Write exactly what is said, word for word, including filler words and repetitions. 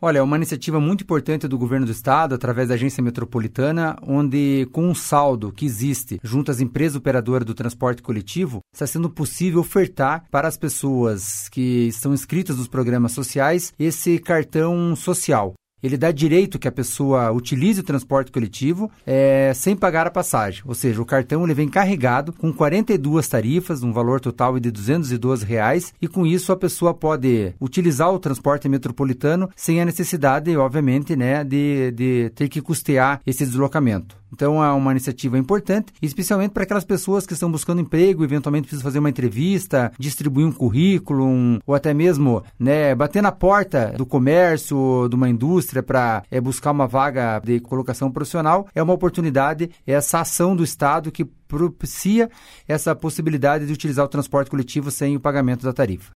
Olha, é uma iniciativa muito importante do governo do estado, através da agência metropolitana, onde com um saldo que existe junto às empresas operadoras do transporte coletivo, está sendo possível ofertar para as pessoas que estão inscritas nos programas sociais esse cartão social. Ele dá direito que a pessoa utilize o transporte coletivo é, sem pagar a passagem. Ou seja, o cartão ele vem carregado com quarenta e duas tarifas, um valor total de duzentos e doze reais, e com isso a pessoa pode utilizar o transporte metropolitano sem a necessidade, obviamente, né, de, de ter que custear esse deslocamento. Então, é uma iniciativa importante, especialmente para aquelas pessoas que estão buscando emprego, eventualmente precisam fazer uma entrevista, distribuir um currículo, um, ou até mesmo, né, bater na porta do comércio, de uma indústria para é, buscar uma vaga de colocação profissional. É uma oportunidade, essa ação do Estado que propicia essa possibilidade de utilizar o transporte coletivo sem o pagamento da tarifa.